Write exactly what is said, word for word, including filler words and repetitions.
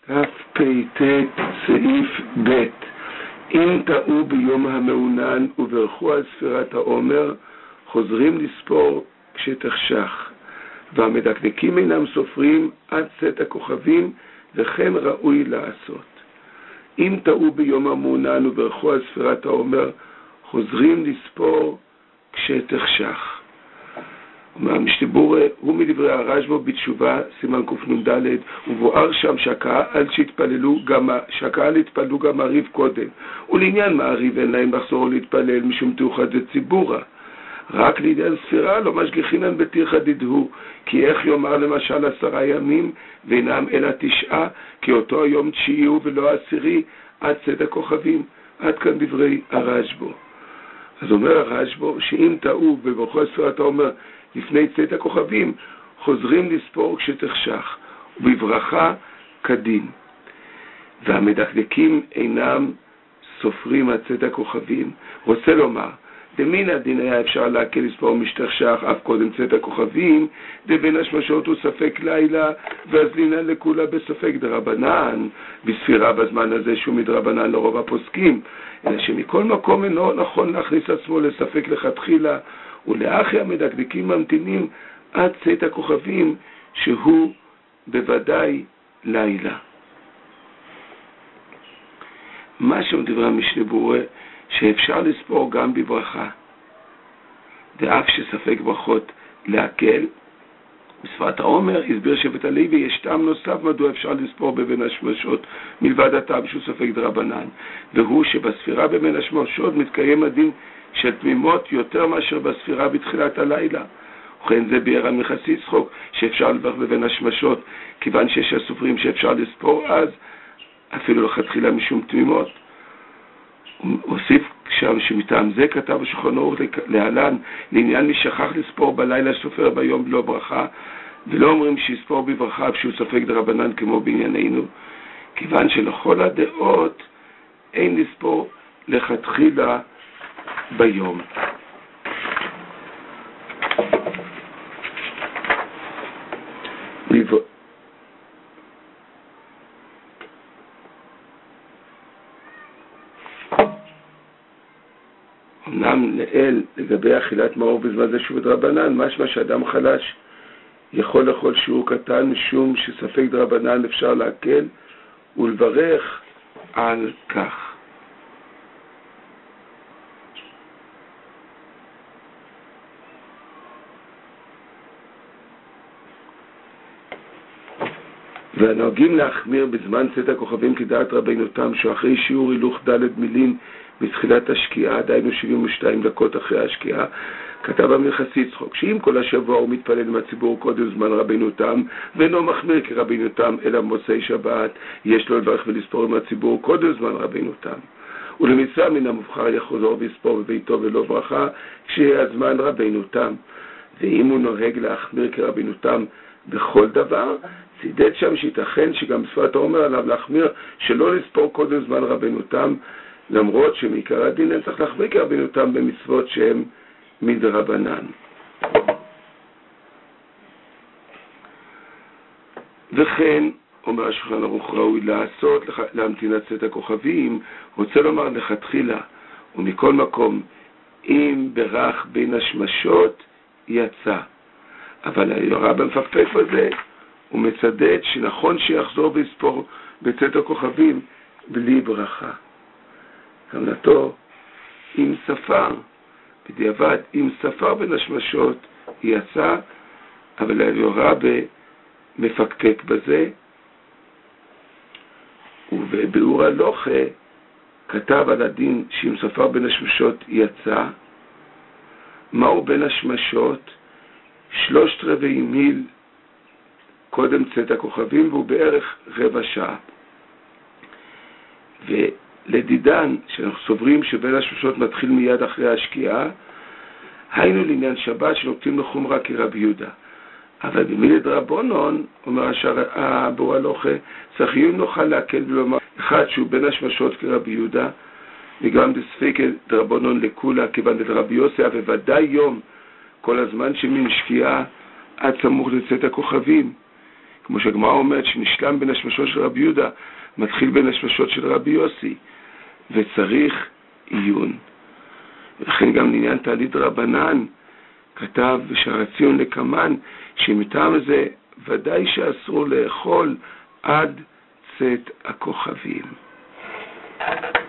תפ"ט סעיף ב' אם טעו ביום המעונן וברכו על ספירת העומר, חוזרים לספור כשתחשך, והמדקדקים אינם סופרים עד צאת הכוכבים, וכן ראוי לעשות. אם טעו ביום המעונן וברכו על ספירת העומר, חוזרים לספור כשתחשך. המשתבורה הוא מדברי הרשב"א בתשובה סימן קנ"ד, ובואר שם שהקהל שהתפללו גם שהקהל התפללו גם מעריב קודם, ולעניין מעריב אין להם לחזור להתפלל משום תאוחד ציבורה. רק לעניין ספירה לא משגיחינן בתירחא דדהו, כי איך יאמר למשל עשרה ימים ואינם אלא תשעה, כי אותו היום תשיעי הוא ולא עשירי עד צאת הכוכבים. עד כאן דברי הרשב"א. אז אומר הרשב"א שאם טעו וברכו על ספירת העומר לפני צאת הכוכבים, חוזרים לספור כשתחשך, ובברכה כדין. והמדקדקים אינם סופרים עד צאת הכוכבים. רוצה לומר, דמין הדין היה אפשר להקל לספור משתחשך אף קודם צאת הכוכבים, דבין השמשות הוא ספק לילה, והזלינה לכולה בספק דרבנן, בספירה בזמן הזה שהוא מדרבנן לרוב הפוסקים, אלא שמכל מקום אינו נכון להכניס עצמו לספק לכתחילה, ולאחי המדקדקים ממתינים עד צאת הכוכבים שהוא בוודאי לילה. מה שמדבר המשתבורה שאפשר לספור גם בברכה, ואף שספק ברכות להקל. בספרת העומר הסביר שבט הלוי יש טעם נוסף מדוע אפשר לספור בבין השמשות מלבד הטעם שהוא ספק דרבנן, והוא שבספירה בבין השמשות מתקיים הדין של תמימות יותר מאשר בספירה בתחילת הלילה. וכן זה ביאר המחסי צחוק שאפשר לברך בבין השמשות, כיוון שיש הסופרים שאפשר לספור אז אפילו לכתחילה משום תמימות. הוא הוסיף שם שמטעם זה כתב השולחן ערוך להלן, לעניין מי שכח לספור בלילה סופר ביום בלא ברכה, ולא אומרים שיספור בברכה שהוא ספק דרבנן כמו בענייננו, כיוון שלכל הדעות אין לספור לכתחילה ביום. אמנם לאל לגבי אכילת מאור בזמן זה שהוא דרבנן, משמע שאדם חלש יכול לאכול שיעור קטן משום שספק דרבנן אפשר להקל ולברך על כך. והנוהגים להחמיר בזמן צאת הכוכבים כדעת רבינו תם, שאחרי שיעור הילוך ד' מילים מתחילת השקיעה, דהיינו שבעים ושתיים דקות אחרי השקיעה, כתב המחסי צחוק שאם כל השבוע הוא מתפלל עם הציבור קודם זמן רבינו תם, ואינו מחמיר כרבינו תם אלא מוצאי שבת, יש לו לברך ולספור עם הציבור קודם זמן רבינו תם. ולמצווה מן המובחר יחזור ויספור בביתו ולא ברכה כשיהיה הזמן רבינו תם. ואם הוא נוהג להחמיר כרבינו תם בכל דבר, צידד שם שיתכן שגם שפת העומר עליו להחמיר שלא לספור קודם זמן רבינו תם, למרות שמעיקר הדין אין צריך להחמיר כרבינו תם במצוות שהן מדרבנן. וכן אומר השולחן ערוך ראוי לעשות להמתין עד צאת הכוכבים, רוצה לומר לכתחילה, ומכל מקום אם ברך בין השמשות יצא. אבל הרב המפקפק בזה הוא מצדד שנכון שיחזור ויספור בצאת הכוכבים בלי ברכה. כמנתו אם ספר, בדיעבד אם ספר בין השמשות יצא, אבל הרב מפקפק בזה, ובביאור הלוכה כתב על הדין שאם ספר בין השמשות יצא, מהו בין השמשות? שלושת רבעי מיל קודם צאת הכוכבים, והוא בערך רבע שעה. ולדידן שאנחנו סוברים שבין השמשות מתחיל מיד אחרי השקיעה, היינו לעניין שבת שנוקטים לחומרה כרבי יהודה. אבל במילת רבונון, אומר הבור הלוכה, צריכים נוכל להקל ולומר אחד שהוא בין השמשות כרבי יהודה, וגם דספק דרבונון לכולה כיוון דרבי יוסי, וודאי יום כל הזמן שמן שקיעה עד סמוך לצאת הכוכבים, כמו שהגמרא אומרת, שנשלם בין השמשות של רבי יהודה, מתחיל בין השמשות של רבי יוסי, וצריך עיון. ולכן גם לעניין תענית רבנן, כתב בשער ציון לקמן, שמטעם זה ודאי שאסור לאכול עד צאת הכוכבים.